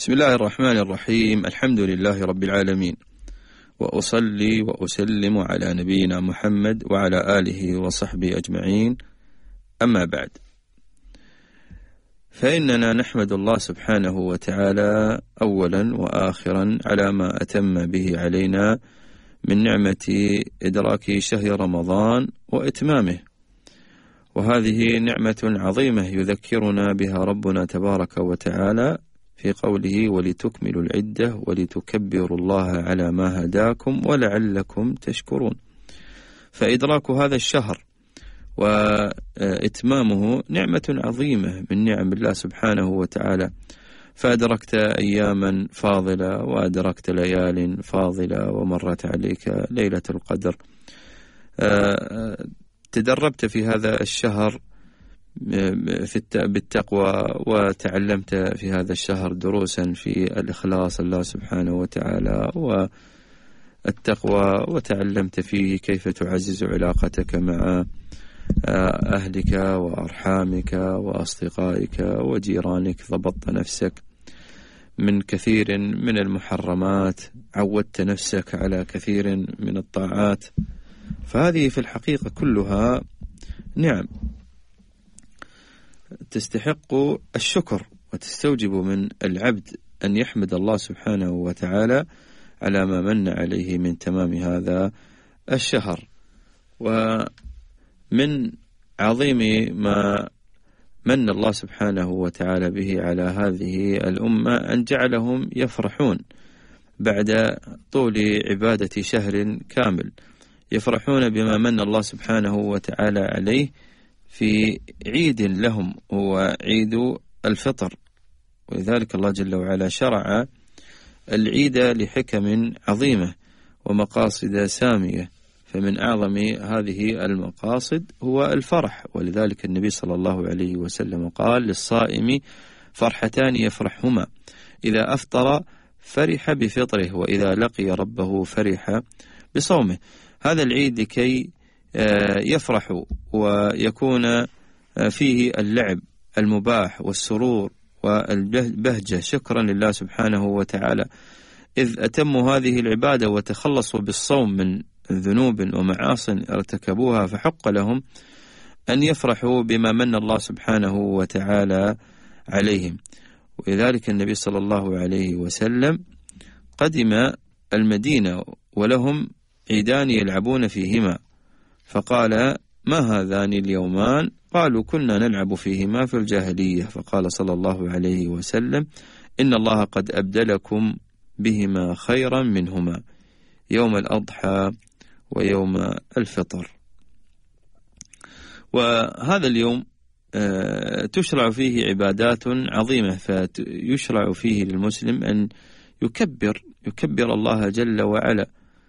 بسم الله الرحمن الرحيم. الحمد لله رب العالمين، وأصلي وأسلم على نبينا محمد وعلى آله وصحبه أجمعين. أما بعد، فإننا نحمد الله سبحانه وتعالى أولا وآخرا على ما أتم به علينا من نعمة إدراك شهر رمضان وإتمامه، وهذه نعمة عظيمة يذكرنا بها ربنا تبارك وتعالى في قوله: ولتكملوا العدة ولتكبروا الله على ما هداكم ولعلكم تشكرون. فإدراك هذا الشهر وإتمامه نعمة عظيمة من نعم الله سبحانه وتعالى، فأدركت أياما فاضلة وأدركت ليال فاضلة ومرت عليك ليلة القدر. تدربت في هذا الشهر بالتقوى، وتعلمت في هذا الشهر دروسا في الإخلاص الله سبحانه وتعالى والتقوى، وتعلمت فيه كيف تعزز علاقتك مع أهلك وأرحامك وأصدقائك وجيرانك، ضبطت نفسك من كثير من المحرمات، عودت نفسك على كثير من الطاعات. فهذه في الحقيقة كلها نعم تستحق الشكر، وتستوجب من العبد أن يحمد الله سبحانه وتعالى على ما من عليه من تمام هذا الشهر. ومن عظيم ما من الله سبحانه وتعالى به على هذه الأمة أن جعلهم يفرحون بعد طول عبادة شهر كامل، يفرحون بما من الله سبحانه وتعالى عليه في عيد لهم، هو عيد الفطر. ولذلك الله جل وعلا شرع العيد لحكم عظيمة ومقاصد سامية، فمن أعظم هذه المقاصد هو الفرح. ولذلك النبي صلى الله عليه وسلم قال: للصائم فرحتان يفرحهما، إذا أفطر فرح بفطره، وإذا لقي ربه فرح بصومه. هذا العيد لكي يفرح ويكون فيه اللعب المباح والسرور والبهجة، شكرا لله سبحانه وتعالى، إذ أتموا هذه العبادة وتخلصوا بالصوم من ذنوب ومعاصٍ ارتكبوها، فحق لهم أن يفرحوا بما من الله سبحانه وتعالى عليهم. ولذلك النبي صلى الله عليه وسلم قدم المدينة ولهم عيدان يلعبون فيهما، فقال: ما هذان اليومان؟ قالوا: كنا نلعب فيهما في الجاهلية. فقال صلى الله عليه وسلم: إن الله قد أبدلكم بهما خيرا منهما، يوم الأضحى ويوم الفطر. وهذا اليوم تشرع فيه عبادات عظيمة، فيشرع فيه للمسلم أن يكبر الله جل وعلا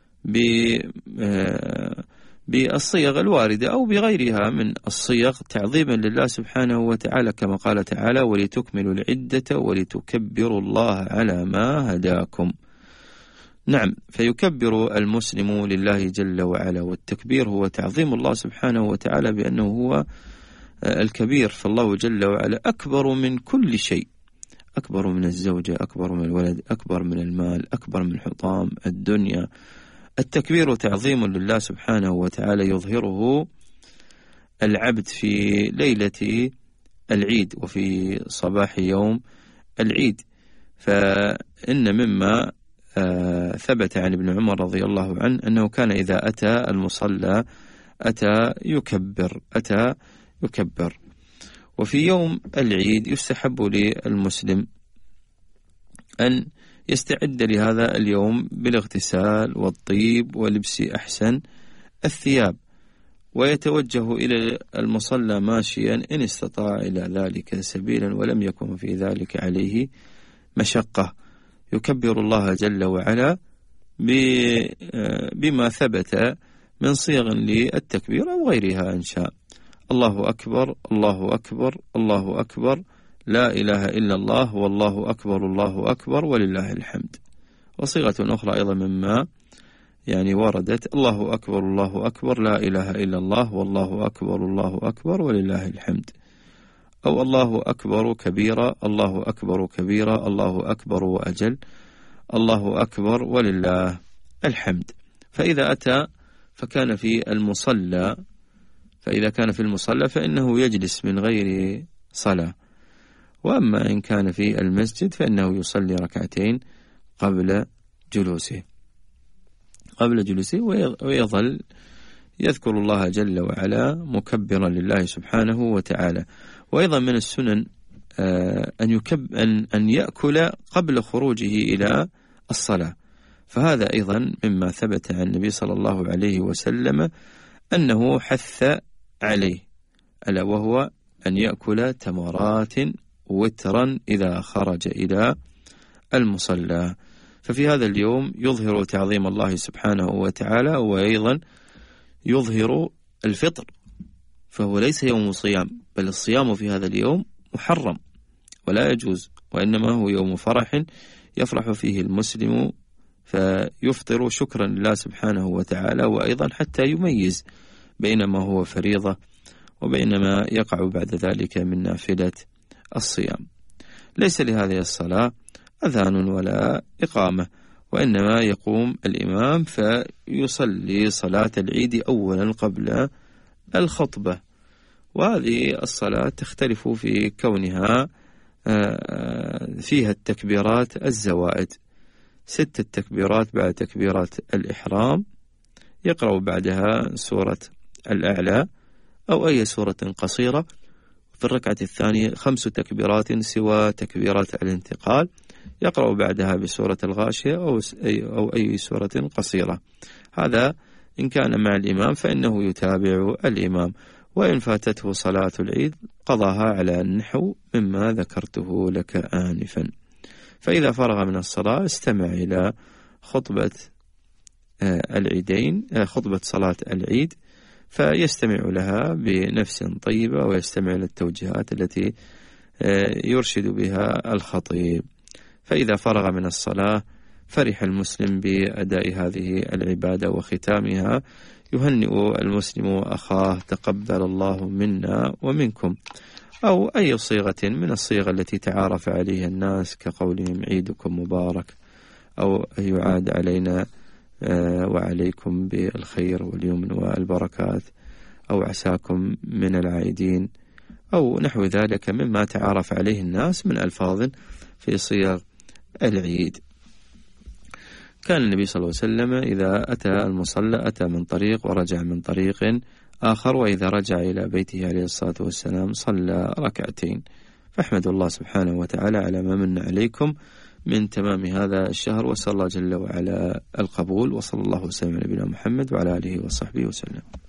بالصيغ الواردة أو بغيرها من الصيغ تعظيما لله سبحانه وتعالى، كما قال تعالى: ولتكملوا العدة ولتكبروا الله على ما هداكم. نعم، فيكبر المسلم لله جل وعلا، والتكبير هو تعظيم الله سبحانه وتعالى بأنه هو الكبير، فالله جل وعلا أكبر من كل شيء، أكبر من الزوجة، أكبر من الولد، أكبر من المال، أكبر من حطام الدنيا. التكبير تعظيم لله سبحانه وتعالى يظهره العبد في ليلة العيد وفي صباح يوم العيد. فإن مما ثبت عن ابن عمر رضي الله عنه أنه كان إذا أتى المصلى أتى يكبر. وفي يوم العيد يستحب للمسلم أن يستعد لهذا اليوم بالاغتسال والطيب ولبس أحسن الثياب، ويتوجه إلى المصلى ماشيا إن استطاع إلى ذلك سبيلا ولم يكن في ذلك عليه مشقة. يكبر الله جل وعلا بما ثبت من صيغ للتكبير أو غيرها إن شاء: الله أكبر، الله أكبر، الله أكبر، لا إله إلا الله، والله أكبر، الله أكبر، ولله الحمد. وصيغة أخرى أيضا مما وردت: الله أكبر، الله أكبر، لا إله إلا الله، والله أكبر، الله أكبر، ولله الحمد. أو الله أكبر كبيرا، الله أكبر كبيرا، الله أكبر وأجل، الله أكبر ولله الحمد. فإذا أتى فكان في المصلى، فإذا كان في المصلى فإنه يجلس من غير صلاة، وأما إن كان في المسجد فإنه يصلي ركعتين قبل جلوسه ويظل يذكر الله جل وعلا مكبرا لله سبحانه وتعالى. وأيضا من السنن أن يأكل قبل خروجه إلى الصلاة، فهذا أيضا مما ثبت عن النبي صلى الله عليه وسلم أنه حث عليه، ألا وهو أن يأكل تمرات وترا إذا خرج إلى المصلى. ففي هذا اليوم يظهر تعظيم الله سبحانه وتعالى، وأيضا يظهر الفطر، فهو ليس يوم صيام، بل الصيام في هذا اليوم محرم ولا يجوز، وإنما هو يوم فرح يفرح فيه المسلم فيفطر شكرا لله سبحانه وتعالى، وأيضا حتى يميز بين ما هو فريضة وبين ما يقع بعد ذلك من نافلة الصيام. ليس لهذه الصلاة أذان ولا إقامة، وإنما يقوم الإمام فيصلي صلاة العيد أولا قبل الخطبة، وهذه الصلاة تختلف في كونها فيها التكبيرات الزوائد، 6 تكبيرات بعد تكبيرات الإحرام، يقرأ بعدها سورة الأعلى أو أي سورة قصيرة. في الركعة الثانية 5 تكبيرات سوى تكبيرات الانتقال، يقرأ بعدها بسورة الغاشية أو أي سورة قصيرة. هذا إن كان مع الإمام فإنه يتابع الإمام، وإن فاتته صلاة العيد قضاها على النحو مما ذكرته لك آنفا. فإذا فرغ من الصلاة استمع إلى خطبة العيدين، خطبة صلاة العيد، فيستمع لها بنفس طيبة ويستمع للتوجيهات التي يرشد بها الخطيب. فإذا فرغ من الصلاة فرح المسلم بأداء هذه العبادة وختامها، يهنئ المسلم أخاه تقبل الله منا ومنكم، أو أي صيغة من الصيغ التي تعارف عليها الناس كقولهم عيدكم مبارك، أو يعاد علينا وعليكم بالخير واليمن والبركات، أو عساكم من العائدين، أو نحو ذلك مما تعارف عليه الناس من ألفاظ في صيغ العيد. كان النبي صلى الله عليه وسلم إذا أتى المصلى أتى من طريق ورجع من طريق آخر، وإذا رجع إلى بيته عليه الصلاة والسلام صلى ركعتين. فاحمدوا الله سبحانه وتعالى على ما من عليكم من تمام هذا الشهر، وصلى الله جل وعلا القبول، وصلى الله وسلم على نبينا محمد وعلى آله وصحبه وسلم.